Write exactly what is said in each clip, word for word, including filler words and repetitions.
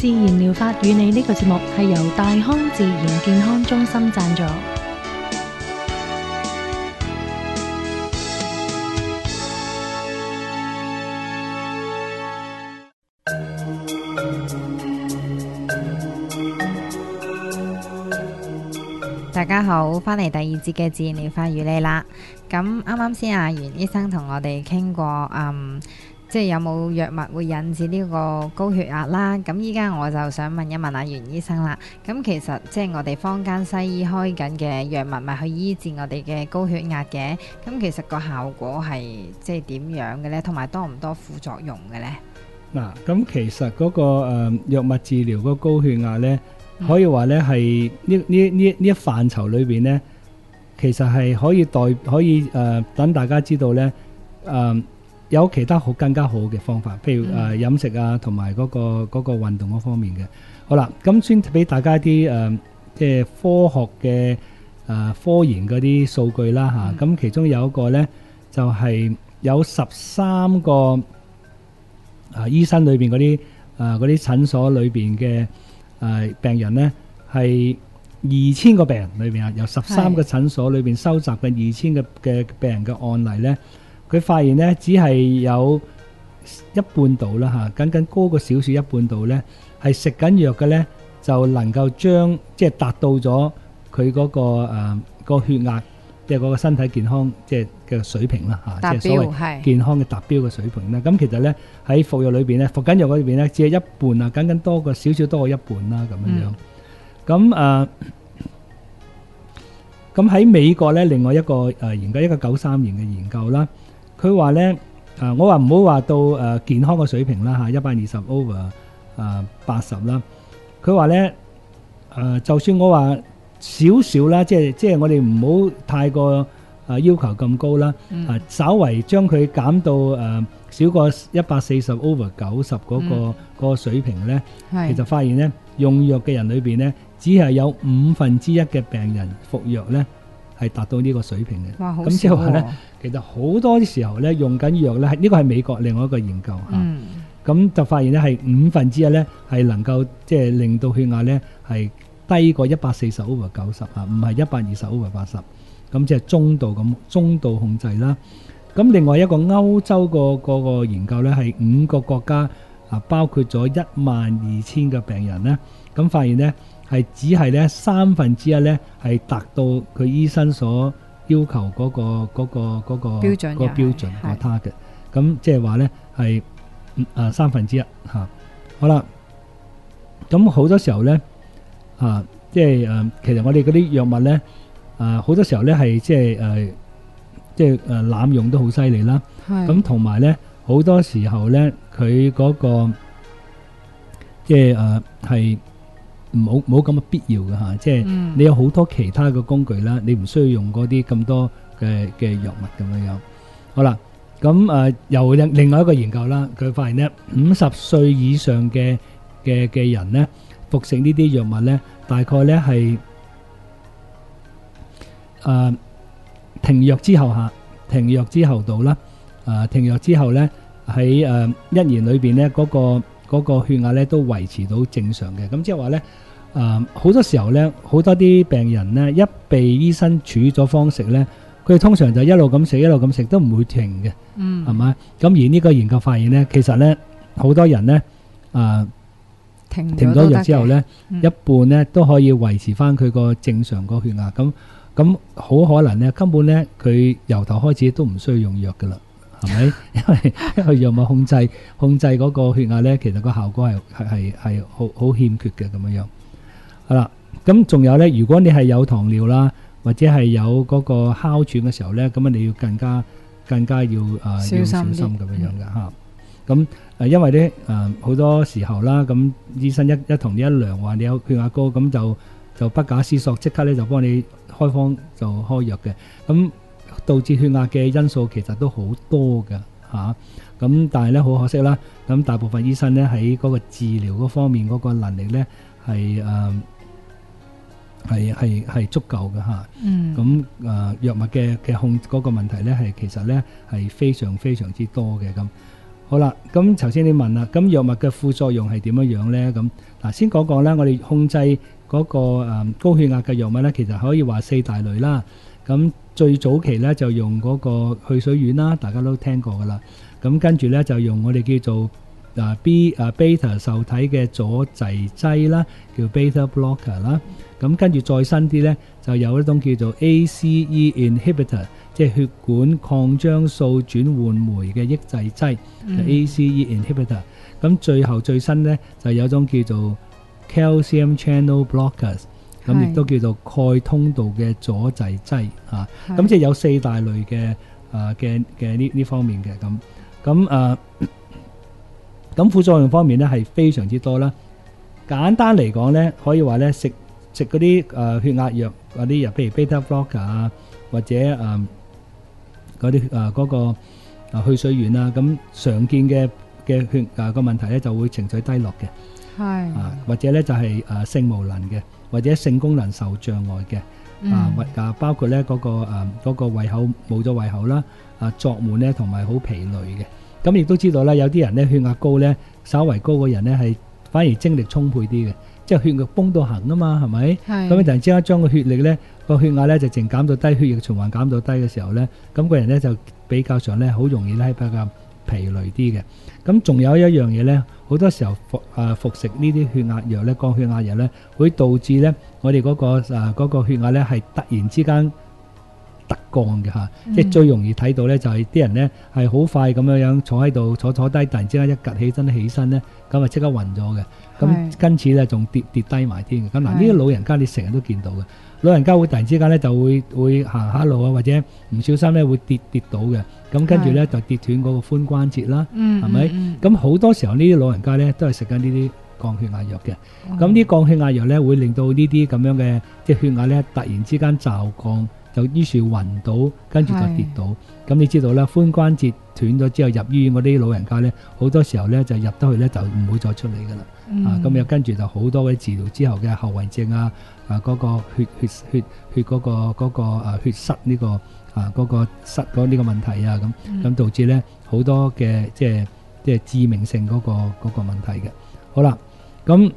自然療法與你呢個節目係由大康自然健康中心贊助。 大家好，翻嚟第二節嘅自然療法與你啦。咁啱啱先阿袁醫生同我哋傾過，嗯，即係有冇藥物會引致呢個高血壓啦。咁依家我就想問一問阿袁醫生啦。咁其實即係我哋坊間西醫開緊嘅藥物，咪去醫治我哋嘅高血壓嘅。咁其實個效果係即係點樣嘅呢？同埋多唔多副作用嘅呢？ 嗱，咁其實嗰個誒藥物治療嗰個高血壓呢，可以話咧係呢呢呢呢一範疇裏邊咧，其實係可以代可以誒等大家知道咧，誒有其他好更加好嘅方法，譬如誒飲食啊，同埋嗰個嗰個運動嗰方面嘅。好啦，咁先俾大家啲誒即係科學嘅誒科研嗰啲數據啦嚇。咁其中有一個咧就係有十三個啊醫生裏邊嗰啲誒嗰啲診所裏邊嘅。誒、呃、病人呢係二千個病人裏邊啊，由十三個診所裏邊收集嘅二千個嘅病人嘅案例呢，佢發現呢只係有一半度啦嚇，僅僅高過少少一半度呢，係食緊藥嘅呢，就能夠將即係達到咗佢嗰個誒、呃嗰個血壓，即係嗰個身體健康即係嘅水平啦嚇，即係所謂健康嘅達標嘅水平啦。咁其實咧喺服藥裏邊咧，服緊藥嗰裏邊咧，只係一半啊，僅僅多過少少多過一半啦咁樣樣。咁誒，咁喺美國咧，另外一個誒研究，一個九三年嘅研究啦，佢話咧誒，我話唔好話到誒健康嘅水平啦嚇，一百二十 over 誒八十啦。佢話咧誒，就算我話少少啦，即係即係我哋唔好太過誒要求咁高啦，啊稍為將佢減到誒少過一百四十 over 九十嗰個嗰個水平咧，其實發現咧用藥嘅人裏邊咧，只係有五分之一嘅病人服藥咧係達到呢個水平嘅。 哇，好少喎！ 咁即係話咧，其實好多時候咧用緊藥咧，係呢個係美國另外一個研究嚇。咁就發現咧係五分之一咧係能夠即係令到血壓咧係低過一百四十 over 九十啊，唔係一百二十 over 八十，咁即係中度咁中度控制啦。咁另外一個歐洲個嗰個研究咧，係五個國家啊，包括咗一萬二千個病人咧，咁發現咧係只係咧三分之一咧係達到佢醫生所要求嗰個嗰個嗰個標準嗰個標準個 target。咁即係話咧係啊三分之一嚇。好啦，咁好多時候咧。啊，即係誒，其實我哋嗰啲藥物咧，啊好多時候咧係即係誒，即係誒濫用都好犀利啦。咁同埋咧，好多時候咧，佢嗰個即係誒係冇冇咁嘅必要嘅嚇。即係你有好多其他嘅工具啦，你唔需要用嗰啲咁多嘅嘅藥物咁樣樣。好啦，咁誒又另另外一個研究啦，佢發現咧五十歲以上嘅嘅嘅人咧。服食呢啲藥物咧，大概咧係誒停藥之後嚇，停藥之後到啦，誒停藥之後咧喺誒一年裏邊咧嗰個嗰個血壓咧都維持到正常嘅。咁即係話咧誒好多時候咧，好多啲病人咧一被醫生處咗方食咧，佢哋通常就一路咁食一路咁食都唔會停嘅，係嘛？咁而呢個研究發現咧，其實咧好多人咧誒。停咗藥之後咧，嗯、一半咧都可以維持翻佢個正常個血壓。咁咁好可能咧，根本咧佢由頭開始都唔需要用藥噶啦，係咪？因為因為藥物控制控制嗰個血壓咧，其實個效果係係係係好好欠缺嘅咁樣樣。好啦，咁仲有咧，如果你係有糖尿啦，或者係有嗰個哮喘嘅時候咧，咁啊你要更加更加要誒、呃、要小心咁樣樣嘅嚇。咁誒，因為咧誒好多時候啦，咁醫生一一同你一量話你有血壓高，咁就就不假思索即刻咧就幫你開方就開藥嘅。咁導致血壓嘅因素其實都好多㗎嚇。咁但係咧好可惜啦，咁大部分醫生咧喺嗰個治療嗰方面嗰個能力咧係誒係係係足夠嘅嚇。嗯。咁誒藥物嘅嘅控嗰個問題咧係其實咧係非常非常之多嘅咁。 好啦，咁頭先你問啦，咁藥物嘅副作用係點樣樣呢？咁嗱，先講講啦，我哋控制嗰個誒高血壓嘅藥物呢，其實可以話四大類啦。咁最早期呢就用嗰個去水丸啦，大家都聽過噶啦。咁跟住呢就用我哋叫做啊 B 啊 beta 受體嘅阻滯劑啦，叫 beta blocker 啦。咁跟住再新啲呢，就有一種叫做 A C E inhibitor，即係血管擴張素轉換酶嘅抑制劑，就 A C E inhibitor。咁最後最新呢，就有種叫做 calcium channel blockers，咁亦都叫做鈣通道嘅阻滯劑啊。咁即係有四大類嘅啊嘅嘅呢呢方面嘅咁。咁啊，咁副作用方面呢係非常之多啦。簡單嚟講呢，可以話呢食食嗰啲誒血壓藥嗰啲藥，譬如 beta blocker 啊，或者誒嗰啲誒嗰個誒去水丸啊，咁常見嘅嘅血誒個問題咧就會情緒低落嘅， 係啊，或者咧就係誒性無能嘅，或者性功能受障礙嘅，啊或啊包括咧嗰個誒嗰個胃口冇咗胃口啦，啊作悶咧同埋好疲累嘅。咁亦都知道啦，有啲人咧血壓高咧，稍為高嘅人咧係反而精力充沛啲嘅。即係血壓崩到行啊嘛，係咪？咁你突然之間將個血力咧個血壓咧就淨減到低，血液循環減到低嘅時候咧，咁個人咧就比較上咧好容易咧比較疲累啲嘅。咁仲有一樣嘢咧，好多時候服啊服食呢啲血壓藥咧，降血壓藥咧，會導致咧我哋嗰個啊嗰個血壓咧係突然之間突降嘅嚇，即係最容易睇到咧就係啲人咧係好快咁樣樣坐喺度坐坐低，突然之間一趌起身起身咧，咁啊即刻暈咗嘅。咁跟住咧仲跌跌低埋添嘅。咁嗱呢啲老人家你成日都見到嘅，老人家會突然之間咧就會會行下路啊，或者唔小心咧會跌跌倒嘅。咁跟住咧就跌斷嗰個髖關節啦，係咪？咁好多時候呢啲老人家咧都係食緊呢啲降血壓藥嘅。咁呢降血壓藥咧會令到呢啲咁樣嘅即係血壓咧突然之間驟降，就於是暈倒，跟住就跌倒。咁你知道啦，髖關節斷咗之後入醫院嗰啲老人家咧，好多時候咧就入得去咧就唔會再出嚟噶啦。嗯、啊，咁又跟住就好多嘅治療之後嘅後遺症啊，啊嗰、那個血血血血嗰、那個嗰、那個啊血塞呢、這個啊嗰、那個塞嗰呢個問題啊，咁咁、嗯、導致咧好多嘅即係即係致命性嗰、那個嗰、那個問題嘅。好啦，咁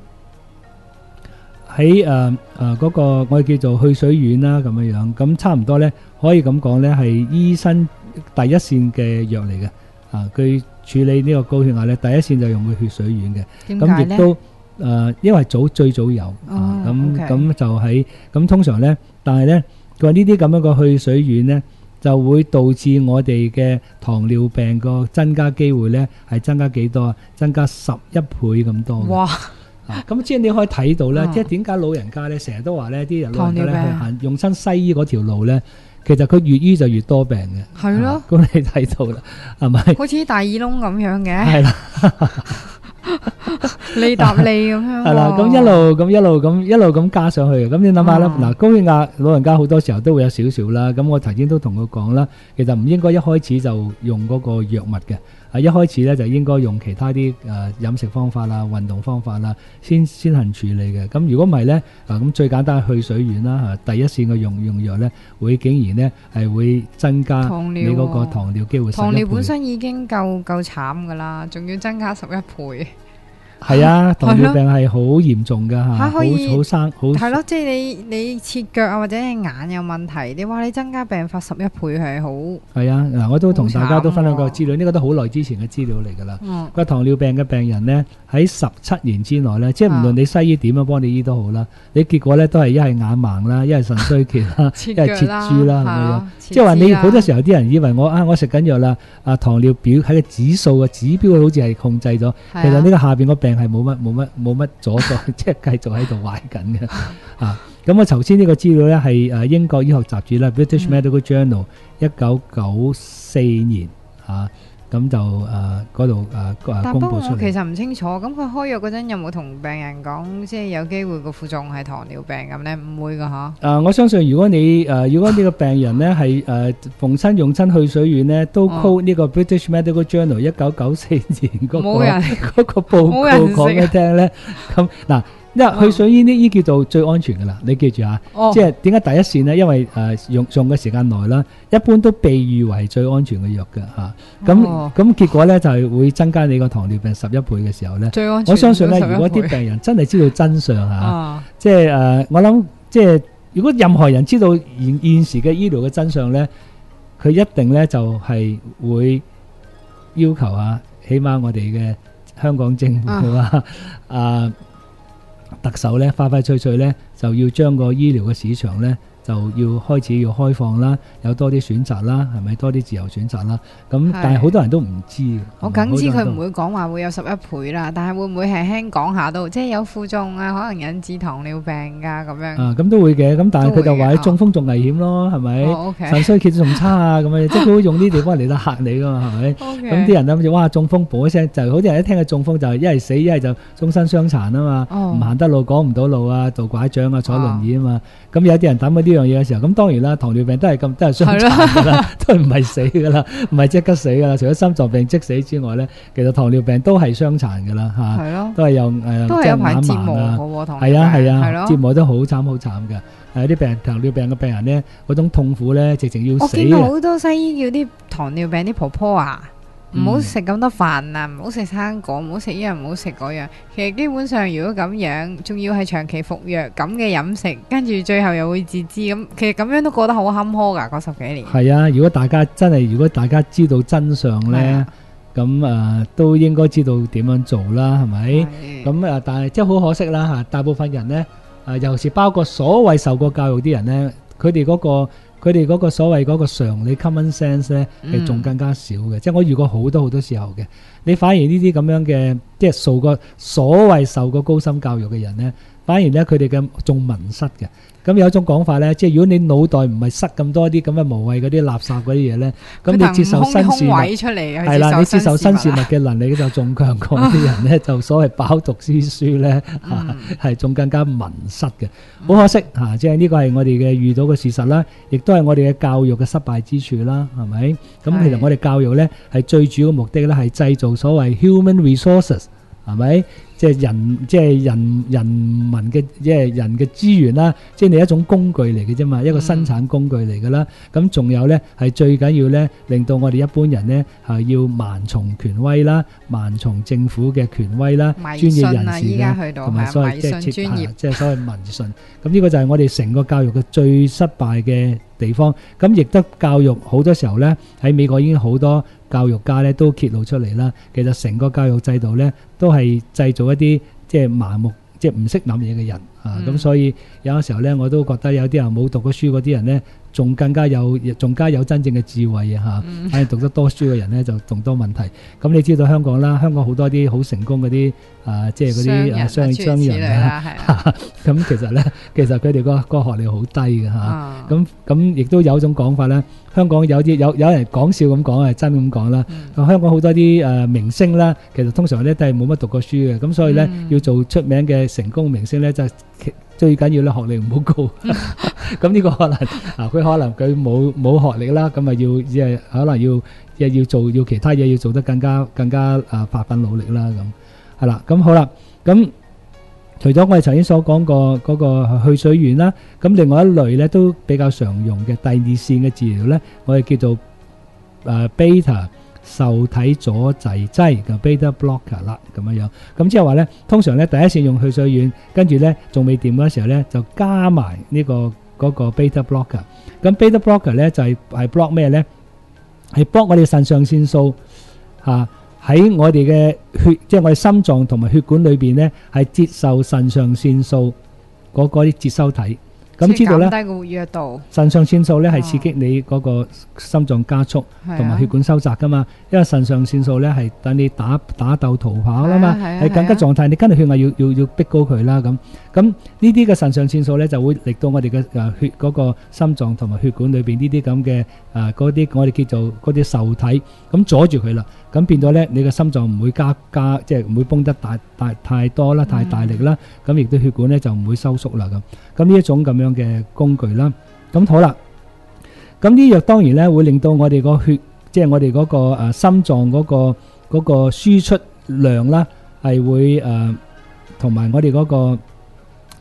喺誒誒嗰個我哋叫做去水丸啦咁樣樣，咁差唔多咧可以咁講咧係醫生第一線嘅藥嚟嘅。啊，佢處理呢個高血壓咧，第一線就用佢血水丸嘅。咁亦都誒、呃，因為早最早有、哦、啊，咁咁 okay. 就喺咁通常咧，但係咧佢話呢啲咁樣嘅去水丸咧，就會導致我哋嘅糖尿病個增加機會咧係增加幾多啊？增加十一倍咁多。哇！啊，咁即係你可以睇到咧，即係點解老人家咧成日都話咧啲人老人家咧去行用親西醫嗰條路咧？其實佢越醫就越多病嘅，係咯。咁你睇到啦，係咪？好似大耳窿咁樣嘅，係啦，利搭利咁樣。係啦，咁一路咁一路咁一路咁加上去嘅。咁你諗下啦，嗱，高血壓老人家好多時候都會有少少啦。咁我頭先都同佢講啦，其實唔應該一開始就用嗰個藥物嘅。啊，一開始咧就應該用其他啲誒飲食方法啦、運動方法啦，先先行處理嘅。咁如果唔係咧，啊咁最簡單去水丸啦，嚇第一線嘅用用藥咧，會竟然咧係會增加你嗰個糖尿機會十一倍。糖尿本身已經夠夠慘噶啦，仲要增加十一倍。係啊，糖尿病係好嚴重噶嚇，好好生好。係咯，即係你你切腳啊，或者你眼有問題，你話你增加病發十一倍係好。係啊，嗱，我都同大家都分享過資料，呢個都好耐之前嘅資料嚟㗎啦。嗯。個糖尿病嘅病人咧，喺十七年之內咧，即係唔論你西醫點樣幫你醫都好啦，你結果咧都係一係眼盲啦，一係腎衰竭啦，一係切豬啦咁樣。即係話你好多時候啲人以為我啊，我食緊藥啦，啊糖尿表喺個指數嘅指標好似係控制咗，其實呢個下邊個病係冇乜冇乜冇乜阻礙，即係繼續喺度壞緊嘅啊！咁我頭先呢個資料咧係誒英國醫學雜誌啦 ，British Medical Journal 一九九四年啊，咁就誒嗰度誒誒公佈出嚟。但不過我其實唔清楚，咁佢開藥嗰陣有冇同病人講，即係有機會個副作用係糖尿病咁咧？唔會㗎嚇。誒，我相信如果你誒如果呢個病人咧係誒逢親用親去水丸咧，都 quote 呢個 British Medical Journal 一九九四年嗰個嗰個報告講俾你聽咧，咁嗱。呢因為去水煙呢呢叫做最安全噶啦，你記住啊， 哦即係點解第一線呢？因為誒、呃、用用嘅時間耐啦，一般都被譽為最安全嘅藥嘅嚇。咁、 哦咁結果呢，就係、會增加你個糖尿病十一倍嘅時候呢。 最安全我相信呢， 都十一倍如果啲病人真係知道真相嚇， 啊即係誒、呃、我諗即係如果任何人知道現現時嘅醫療嘅真相呢，佢一定呢就係、會要求啊，起碼我哋嘅香港政府啊啊。特首咧快快脆脆咧就要將個醫療嘅市場咧就要開始要開放啦，有多啲選擇啦，係咪多啲自由選擇啦？咁但係好多人都唔知嘅。 我梗知佢唔會。 會講話會有十一倍啦，但係會唔會輕輕講下都，即係有負重啊，可能引致糖尿病㗎咁樣。 啊，咁都會嘅，咁但係佢就話都會嘅中風仲危險咯，係咪？ 哦，OK 腎衰竭仲差啊，咁樣即係佢會用呢啲地方嚟到嚇你噶嘛，係咪？ OK 咁啲人諗住哇中風，啵一聲就好啲人一聽佢中風就一係死一係就終身傷殘啊嘛， 哦唔行得路講唔到路啊，做拐杖啊，坐輪椅啊嘛。咁有啲人諗緊呢樣嘢嘅時候，咁當然啦，糖尿病都係咁，都係傷殘㗎啦，都唔係死㗎啦，唔係即刻死㗎啦。除咗心臟病即死之外咧，其實糖尿病都係傷殘㗎啦嚇， 係咯， 都係有誒都係有排折磨即係眼盲啊。 嘅喎，糖係啊係係啊，折咯。 磨得好慘好慘㗎。係啲病人糖尿病嘅病人咧，嗰種痛苦咧，直情要死我見到啊！ 好多西醫叫啲糖尿病啲婆婆啊，唔好食咁多飯啊，唔好食生果，唔好食呢樣，唔好食嗰樣。其實基本上如果咁樣，仲要係長期服藥咁嘅飲食，跟住最後又會截肢咁，其實咁樣都過得好坎坷㗎，嗰十幾年。 係啊，如果大家真係，如果大家知道真相係咧啊， 咁誒、呃都應該知道點樣做啦，係咪？ 係咁誒、呃但係即係好可惜啦嚇，大部分人咧誒、呃尤其是包括所謂受過教育啲人咧，佢哋嗰個佢哋嗰個所謂嗰個常理 common sense 咧係仲更加少嘅，即係我遇過好多好多時候嘅。你反而呢啲咁樣嘅，即係受過所謂受過高深教育嘅人咧，反而咧佢哋嘅仲迷失嘅。咁有一種講法咧，即係如果你腦袋唔係塞咁多啲咁嘅無謂嗰啲垃圾嗰啲嘢咧，咁你接受新事物空位出嚟， 係啦，你接受新事物物嘅能力就仲強過啲人咧，就所謂飽讀詩書咧， 嗯係仲更加迷失嘅。好可惜嚇，即係呢個係我哋嘅遇到嘅事實啦，亦都係我哋嘅教育嘅失敗之處啦，係咪？咁其實我哋教育咧係最主要嘅目的咧係製造所謂 human resources，係咪？即係人，即係人人民嘅，即係人嘅資源啦，即係你一種工具嚟嘅啫嘛，一個生產工具嚟㗎啦。咁仲有咧係最緊要咧，令到我哋一般人咧係要盲從權威啦，盲從政府嘅權威啦，專迷信業人啊！ 士咧， 依家去到同埋係迷所謂即係信專業啊，即係所謂迷信。咁呢個就係我哋成個教育嘅最失敗嘅地方。咁亦都教育好多時候咧，喺美國已經好多教育家咧都揭露出嚟啦。其實成個教育制度咧都係製造一啲即係盲目、即係唔識諗嘢嘅人啊。咁、 嗯所以有陣時候咧，我都覺得有啲人冇讀過書嗰啲人咧，仲更加有，仲加有真正嘅智慧啊！嚇、 嗯， 反而讀得多書嘅人咧就仲多問題。咁你知道香港啦，香港好多啲好成功嗰啲啊，即係嗰啲啊商商人啊。 啦，係啊， 咁其實咧，其實佢哋個個學歷好低嘅嚇。 啊咁咁亦都有一種講法咧，香港有啲有有人講笑咁講係真咁講啦。 嗯香港好多啲誒明星啦，其實通常咧都係冇乜讀過書嘅，咁所以咧嗯要做出名嘅成功明星咧，就其最緊要咧學歷唔好高。咁呢個可能啊，佢可能佢冇冇學歷啦，咁啊要即係可能要即係要做要其他嘢要做得更加更加啊發奮努力啦咁。係啦，咁好啦，咁。除咗我哋頭先所講過嗰個去水丸啦，咁另外一類咧都比較常用嘅第二線嘅治療咧，我哋叫做誒 beta 受體阻滯劑嘅 beta blocker 啦，咁樣樣。咁即係話咧，通常咧第一線用去水丸，跟住咧仲未掂嗰時候咧，就加埋呢個嗰個 beta blocker。咁 beta blocker 咧就係係 block 咩咧？係 block 我哋腎上腺素嚇。喺我哋嘅血，即係我哋心臟同埋血管裏邊咧，係接受腎上腺素嗰嗰啲接收體。咁知道咧， 即係減低個活躍度。 腎上腺素咧係刺激你嗰個心臟加速同埋血管收窄噶嘛。因為腎上腺素咧係等你打打鬥逃跑啦嘛，係緊急狀態，你跟住血壓要要要逼高佢啦咁。咁呢啲嘅腎上腺素咧就會令到我哋嘅誒血嗰個心臟同埋血管裏邊呢啲咁嘅誒嗰啲我哋叫做嗰啲受體，咁阻住佢啦。咁變咗咧，你嘅心臟唔會加加，即係唔會泵得大大太多啦，太大力啦。咁亦都血管咧就唔會收縮啦咁。咁呢一種咁樣嘅工具啦。咁好啦。咁呢藥當然咧會令到我哋個血，即係我哋嗰個誒心臟嗰個嗰個輸出量啦，係會誒同埋我哋嗰個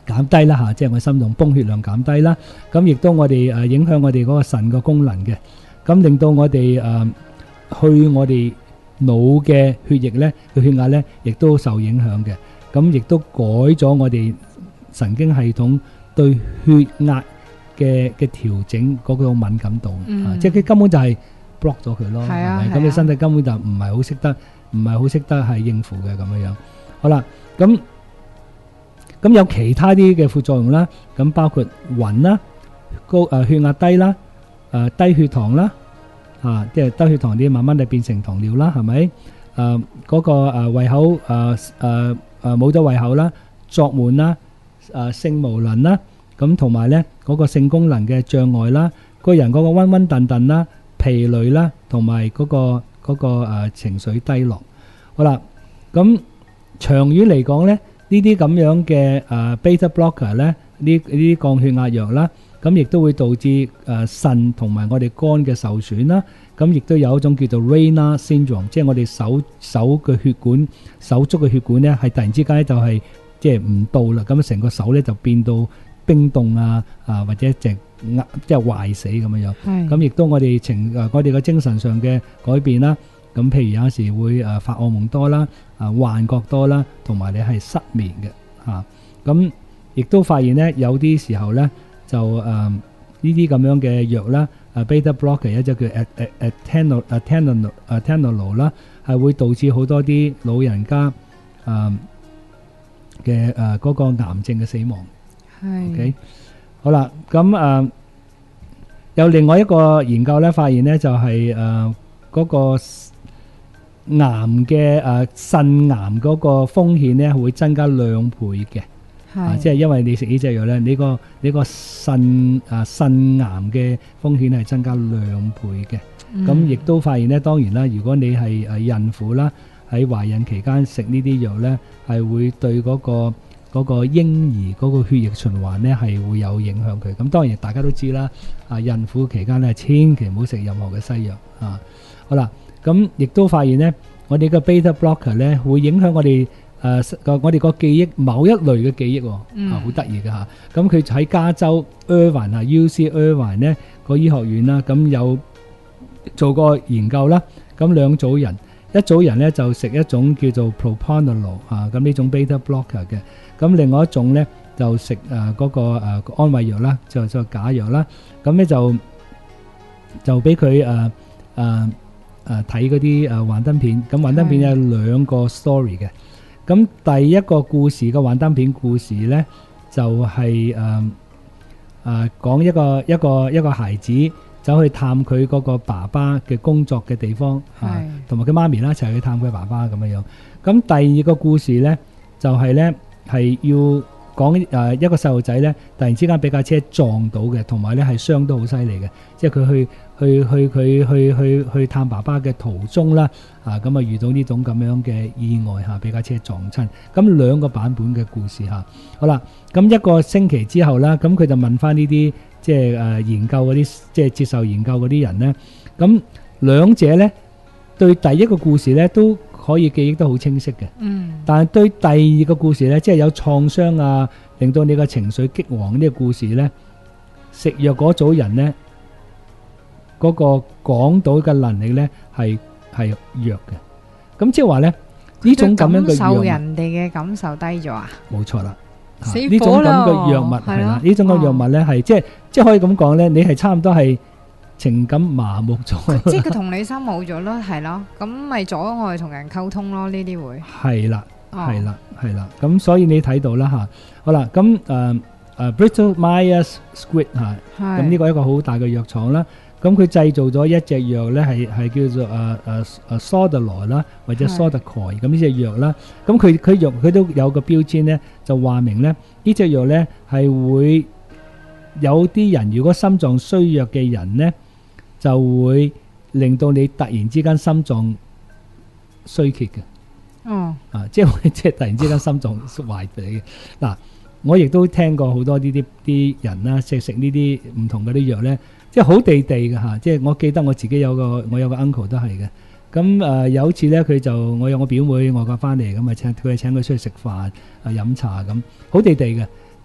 減低啦嚇，即係我心臟泵血量減低啦。咁亦都我哋誒影響我哋嗰個腎嘅功能嘅，咁令到我哋誒去我哋腦嘅血液咧，個血壓咧亦都受影響嘅。咁亦都改咗我哋神經系統對血壓嘅嘅調整嗰個敏感度，啊，即係佢根本就係 block 咗佢咯，係咪？咁你身體根本就唔係好識得，唔係好識得係應付嘅咁樣樣。好啦，咁咁有其他啲嘅副作用啦，咁包括暈啦、高誒血壓低啦、誒低血糖啦，啊，即係低血糖啲慢慢就變成糖尿啦，係咪？誒嗰個誒胃口誒誒誒冇咗胃口啦、作悶啦、誒性無能啦，咁同埋咧嗰個性功能嘅障礙啦，個人嗰個暈暈頓頓啦、疲累啦，同埋嗰個嗰個誒情緒低落。好啦，咁長遠嚟講咧，呢啲咁樣嘅誒 beta blocker 咧，呢呢啲降血壓藥啦，咁亦都會導致誒腎同埋我哋肝嘅受損啦。咁亦都有一種叫做 Raynaud syndrome， 即係我哋手手嘅血管、手足嘅血管咧，係突然之間就係即係唔到啦，咁成個手咧就變到冰凍啊，啊或者隻壓即係壞死咁樣樣。咁亦都我哋情誒我哋嘅精神上嘅改變啦。咁譬如有時會誒發噩夢多啦，啊幻覺多啦，同埋你係失眠嘅嚇。咁亦都發現咧，有啲時候咧就誒呢啲咁樣嘅藥啦。啊 beta blocker 一隻叫 atenolol atenolol atenolol 啦，係會導致好多啲老人家誒嘅誒嗰個癌症嘅死亡。係 OK 好啦，咁誒有另外一個研究咧，發現咧就係誒嗰個癌嘅誒腎癌嗰個風險咧會增加兩倍嘅。啊，即係因為你食呢隻藥咧，你個你個腎啊腎癌嘅風險係增加兩倍嘅。咁亦都發現咧，當然啦，如果你係誒孕婦啦，喺懷孕期間食呢啲藥咧，係會對嗰個嗰個嬰兒嗰個血液循環咧係會有影響佢。咁當然大家都知啦，啊孕婦期間咧千祈唔好食任何嘅西藥啊。好啦，咁亦都發現咧，我哋嘅 beta blocker 咧會影響我哋。誒個我哋個記憶某一類嘅記憶，啊好得意嘅嚇。咁佢喺加州 Irvine 啊 U C Irvine 咧個醫學院啦，咁有做過研究啦。咁兩組人，一組人咧就食一種叫做 propranolol 啊，咁呢種 beta blocker 嘅。咁另外一種咧就食誒嗰個誒安慰藥啦，就就假藥啦。咁咧就就俾佢誒誒誒睇嗰啲誒幻燈片。咁幻燈片有兩個 story 嘅。咁第一個故事嘅幻燈片故事咧，就係誒誒講一個一個一個孩子走去探佢嗰個爸爸嘅工作嘅地方，啊，同埋佢媽咪啦一齊去探佢爸爸咁樣樣。咁第二個故事咧，就係咧係要講誒一個細路仔咧，突然之間俾架車撞到嘅，同埋咧係傷都好犀利嘅，即係佢去去去佢去去去探爸爸嘅途中啦，啊咁啊遇到呢種咁樣嘅意外嚇，俾架車撞親。咁兩個版本嘅故事嚇，好啦，咁一個星期之後啦，咁佢就問翻呢啲即係誒研究嗰啲即係接受研究嗰啲人咧，咁兩者咧對第一個故事咧都可以記憶得好清晰嘅，嗯，但係對第二個故事咧，即係有創傷啊，令到你個情緒激昂呢個故事咧，食藥嗰組人咧，嗰個講到嘅能力咧係係弱嘅。咁即係話咧，呢種咁樣嘅藥物，受人哋嘅感受低咗啊？ 冇錯啦，呢種咁嘅藥物係啦，呢種嘅藥物咧係即係即係可以咁講咧，你係差唔多係情感麻木咗， 即係佢同理心冇咗咯，係咯，咁咪阻礙同人溝通咯，呢啲會係啦，係啦，係啦，咁所以你睇到啦嚇，好啦，咁誒誒 Bristol Myers Squibb 嚇，咁呢個一個好大嘅藥廠啦，咁佢製造咗一隻藥咧係係叫做誒誒誒 Sodalor 啦，或者 Sodacor 咁呢隻藥啦，咁佢佢藥佢都有個標籤咧，就話明咧呢隻藥咧係會有啲人如果心臟衰弱嘅人咧，就會令到你突然之間心臟衰竭嘅，哦，啊，即係即係突然之間心臟壞死嘅。嗱，我亦都聽過好多呢啲啲人啦，即係食呢啲唔同嗰啲藥咧，即係好地地嘅嚇。即係我記得我自己有個我有個 uncle 都係嘅。咁誒有次咧，佢就我有我表妹外國翻嚟，咁啊請佢請佢出去食飯啊飲茶咁，好地地嘅。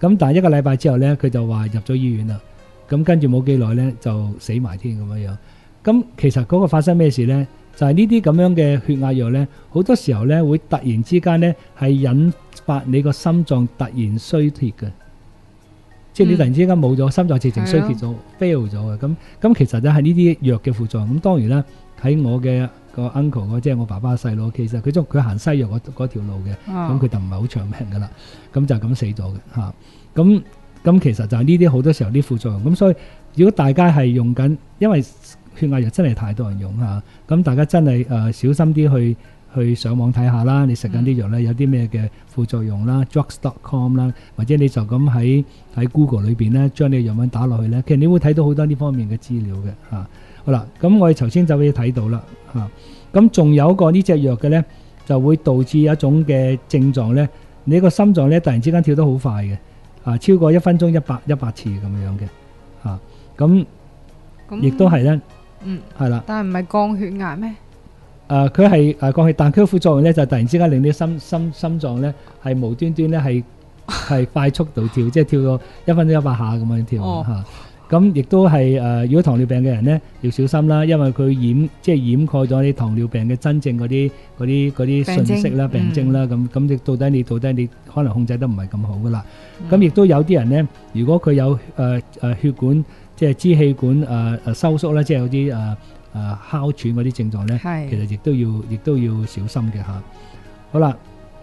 咁但係一個禮拜之後咧，佢就話入咗醫院啦。咁跟住冇幾耐咧就死埋添咁樣樣。咁其實嗰個發生咩事咧？就係呢啲咁樣嘅血壓藥咧，好多時候咧會突然之間咧係引發你個心臟突然衰竭嘅，即係你突然之間冇咗心臟直情衰竭咗 fail 咗嘅。咁咁其實咧係呢啲藥嘅副作用。咁當然啦，喺我嘅個 uncle 即係我爸爸細佬，其實佢仲佢行西藥嗰嗰條路嘅，咁佢就唔係好長命噶啦，咁就咁死咗嘅嚇。咁咁其實就係呢啲好多時候啲副作用。咁所以如果大家係用緊，因為血壓藥真係太多人用嚇，咁大家真係誒小心啲去去上網睇下啦。你食緊啲藥咧有啲咩嘅副作用啦 drugs dot com 啦，或者你就咁喺喺 Google 裏邊咧將你嘅藥文打落去咧，其實你會睇到好多呢方面嘅資料嘅嚇。好啦，咁我哋頭先就俾你睇到啦嚇。咁仲有個呢隻藥嘅咧，就會導致一種嘅症狀咧，你個心臟咧突然之間跳得好快嘅，啊超過一分鐘一百一百次咁樣嘅嚇。咁亦都係咧。嗯，係啦， 但係唔係降血壓咩？ 誒，佢係誒降血，但佢嘅副作用咧就突然之間令你心心心臟咧係無端端咧係係快速度跳，即係跳到一分鐘一百下咁樣跳嚇。咁亦都係誒，如果糖尿病嘅人咧要小心啦，因為佢掩即係掩蓋咗你糖尿病嘅真正嗰啲嗰啲嗰啲信息啦、病徵啦。咁咁你到底你到底你可能控制得唔係咁好噶啦。咁亦都有啲人咧，如果佢有誒誒血管。即係支氣管誒誒、呃、收縮啦，即係有啲誒誒哮喘嗰啲症狀咧，其實亦都要亦都要小心嘅嚇。好啦，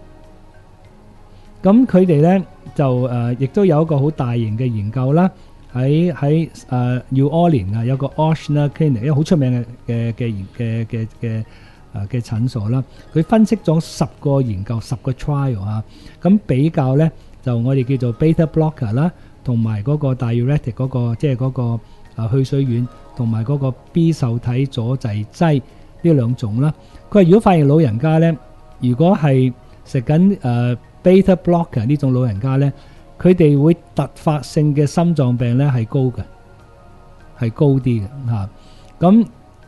咁佢哋咧就誒亦、呃、都有一個好大型嘅研究啦，喺喺誒 New Orleans 啊有個 Ochsner Clinic，一個好出名嘅嘅嘅嘅嘅嘅誒嘅診所啦。佢分析咗十個研究，十個 trial 嚇，咁比較咧就我哋叫做 beta blocker 啦。同埋嗰個 diuretic 嗰個即係嗰個啊去水丸，同埋嗰個 B 受體阻滯劑呢兩種啦。佢話如果發現老人家咧，如果係食緊誒 beta blocker 呢種老人家咧，佢哋會突發性嘅心臟病咧係高嘅，係高啲嘅嚇。咁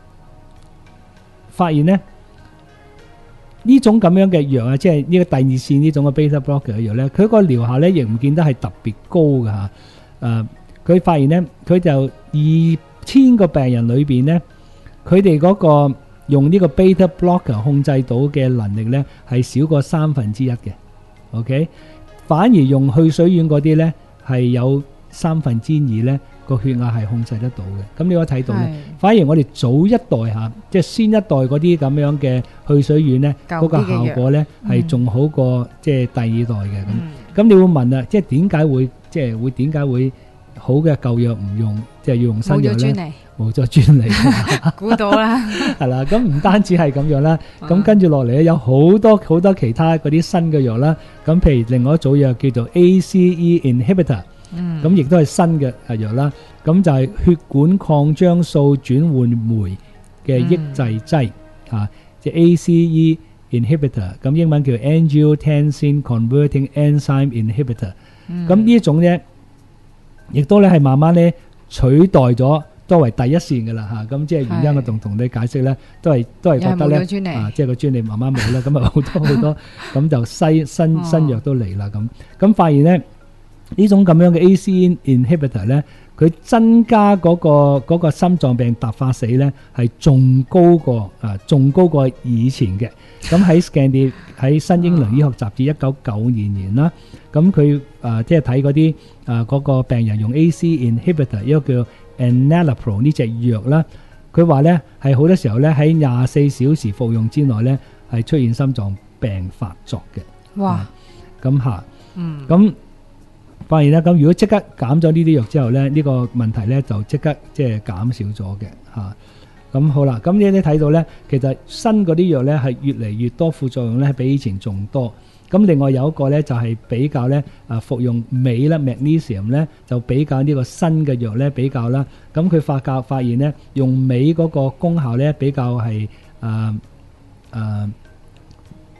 發現咧呢種咁樣嘅藥啊，即係呢個第二線呢種嘅 beta blocker 嘅藥咧，佢個療效咧亦唔見得係特別高嘅嚇。誒，佢發現咧，佢就二千個病人裏邊咧，佢哋嗰個用呢個 beta blocker 控制到嘅能力咧係少過三分之一嘅。OK，反而用去水丸嗰啲咧係有三分之二咧個血壓係控制得到嘅。咁你可以睇到咧，反而我哋早一代嚇，即係先一代嗰啲咁樣嘅去水丸咧，嗰個效果咧係仲好過即係第二代嘅咁。咁你會問啊，即係點解會即係會點解會好嘅舊藥唔用，即係要用新藥咧？冇咗專利， 估到啦。係啦，咁唔單止係咁樣啦，咁跟住落嚟咧有好多好多其他嗰啲新嘅藥啦。咁譬如另外一組藥叫做 A C E inhibitor。咁亦都係新嘅藥啦，咁就係血管擴張素轉換酶嘅抑制劑嚇，即係 A C E inhibitor，咁英文叫 angiotensin converting enzyme inhibitor。咁呢一種咧，亦都咧係慢慢咧取代咗作為第一線嘅啦嚇。咁即係原因我同同你解釋咧，都係都係覺得咧啊，即係個專利慢慢冇啦，咁啊好多好多咁就新新新藥都嚟啦咁，咁發現咧。呢種咁樣嘅 A C E inhibitor 咧，佢增加嗰個嗰個心臟病突發死咧，係仲高過啊，仲高過以前嘅。咁喺 Scandi 喺新英倫醫學雜誌一九九二年啦，咁佢啊即係睇嗰啲啊嗰個病人用 A C E inhibitor 一個叫 enalapril 呢隻藥啦，佢話咧係好多時候咧喺廿四小時服用之內咧係出現心臟病發作嘅。哇！咁嚇，嗯，咁。發現咧，咁如果即刻減咗呢啲藥之後咧，呢個問題咧就即刻即係減少咗嘅嚇。咁好啦，咁呢啲睇到咧，其實新嗰啲藥咧係越嚟越多副作用咧，係比以前仲多。咁另外有一個咧就係比較咧啊服用鎂啦 magnesium 咧，就比較呢個新嘅藥咧比較啦。咁佢發覺發現咧用鎂嗰個功效咧比較係啊啊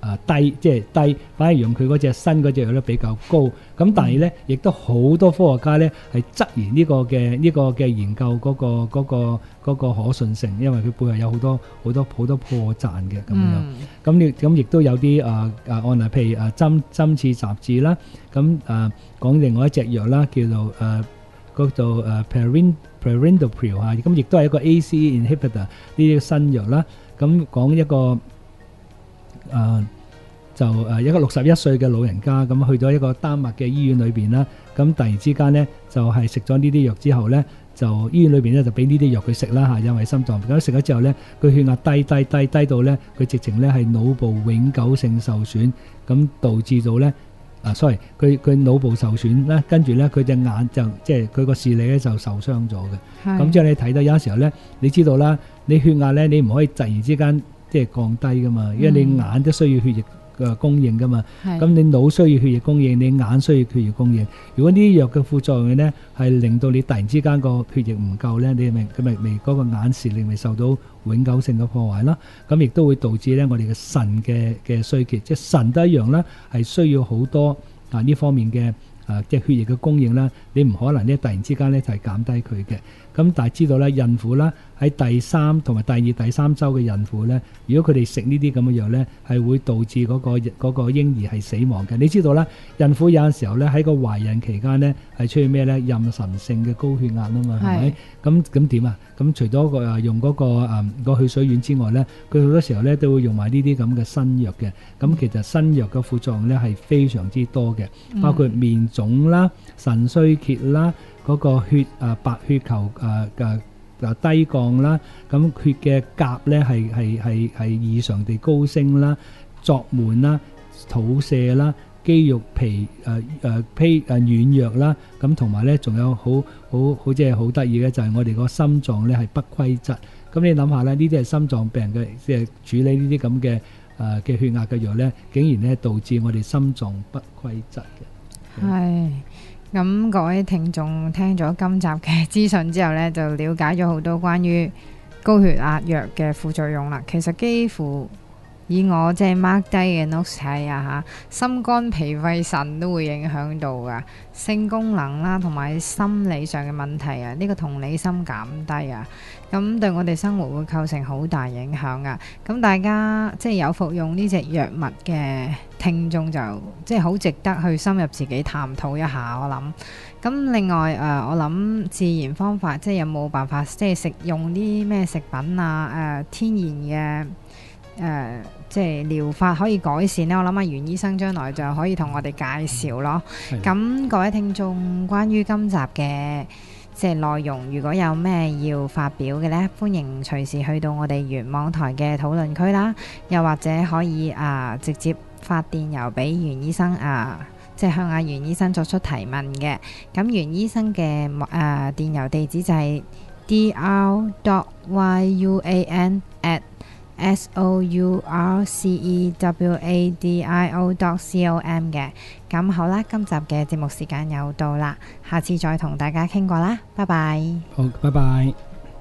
啊低，即係低，反而用佢嗰隻新嗰隻藥咧比較高。咁但係咧，亦都好多科學家咧係質疑呢個嘅呢個嘅研究嗰個嗰個嗰個可信性，因為佢背後有好多好多好多破綻嘅咁樣。咁你咁亦都有啲啊啊案例，譬如啊針針刺雜誌啦，咁啊講另外一隻藥啦，叫做誒嗰做誒 Perind Perindopril 啊，咁亦都係一個 A C E inhibitor 呢啲新藥啦。咁講一個誒就誒一個六十一歲嘅老人家，咁去咗一個丹麥嘅醫院裏邊啦，咁突然之間咧就係食咗呢啲藥之後咧，就醫院裏邊咧就俾呢啲藥佢食啦嚇，因為心臟咁食咗之後咧，佢血壓低低低低到咧，佢直情咧係腦部永久性受損，咁導致到咧啊，sorry，佢佢腦部受損咧，跟住咧佢隻眼就即係佢個視力咧就受傷咗嘅。咁即係你睇到有時候咧，你知道啦，你血壓咧你唔可以突然之間即係降低噶嘛，因為你眼都需要血液嘅供應噶嘛，咁你腦需要血液供應，你眼需要血液供應。如果呢啲藥嘅副作用咧係令到你突然之間個血液唔夠咧，你咪佢咪咪嗰個眼視力咪受到永久性嘅破壞啦。咁亦都會導致咧我哋嘅腎嘅嘅衰竭，即係腎都一樣啦，係需要好多啊呢方面嘅啊即係血液嘅供應啦。你唔可能咧突然之間咧就係減低佢嘅。咁但係知道咧，孕婦啦喺第三同埋第二、第三週嘅孕婦咧，如果佢哋食呢啲咁嘅藥咧，係會導致嗰個嗰個嬰兒係死亡嘅。你知道啦，孕婦有陣時候咧喺個懷孕期間咧係出現咩咧？妊娠性嘅高血壓啊嘛，係咪？咁咁點啊？咁除咗個用嗰個誒個去水丸之外咧，佢好多時候咧都會用埋呢啲咁嘅新藥嘅。咁其實新藥嘅副作用咧係非常之多嘅，包括面腫啦、腎衰竭啦。嗰個血啊白血球啊啊啊低降啦，咁血嘅鉀咧係係係係異常地高升啦，作悶啦、肚瀉啦、肌肉皮誒誒披誒軟弱啦，咁同埋咧仲有好好好即係好得意嘅就係我哋個心臟咧係不規則。咁你諗下咧，呢啲係心臟病嘅即係處理呢啲咁嘅誒嘅血壓嘅藥咧，竟然咧導致我哋心臟不規則嘅。 係。咁各位聽眾聽咗今集嘅資訊之後呢，就了解咗好多關於高血壓藥嘅副作用啦。其實幾乎以我即係 mark 低嘅 notes 睇啊嚇，心肝脾肺腎都會影響到噶，性功能啦同埋心理上嘅問題啊，呢個同理心減低啊，咁對我哋生活會構成好大影響噶。咁大家即係有服用呢隻藥物嘅聽眾就即係好值得去深入自己探討一下，我諗。咁另外誒、呃，我諗自然方法即係有冇辦法即係食用啲咩食品啊？誒、呃，天然嘅。誒、呃，即係療法可以改善咧。我諗阿袁醫生將來就可以同我哋介紹咯。咁各位聽眾，關於今集嘅即係內容，如果有咩要發表嘅呢，歡迎隨時去到我哋原網台嘅討論區啦，又或者可以啊、呃、直接發電郵俾袁醫生啊、呃，即係向阿袁醫生作出提問嘅。咁袁醫生嘅誒、呃、電郵地址就係 d r dot y u a n at s o u r c e w a d i o dot com 嘅。咁好啦，今集嘅節目時間又到啦，下次再同大家傾過啦，拜拜。 好，拜拜。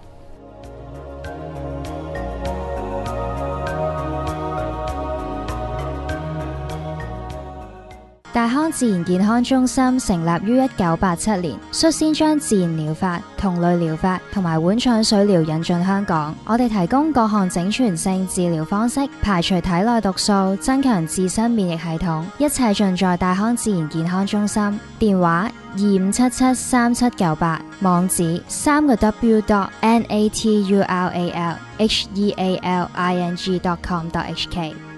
大康自然健康中心成立於一九八七年，率先將自然療法、同類療法同埋碗腸水療引進香港。我哋提供各項整全性治療方式，排除體內毒素，增強自身免疫系統，一切盡在大康自然健康中心。電話二五七七三七九八，網址三個 w dot n a t u r a l h e a l i n g dot com dot h k。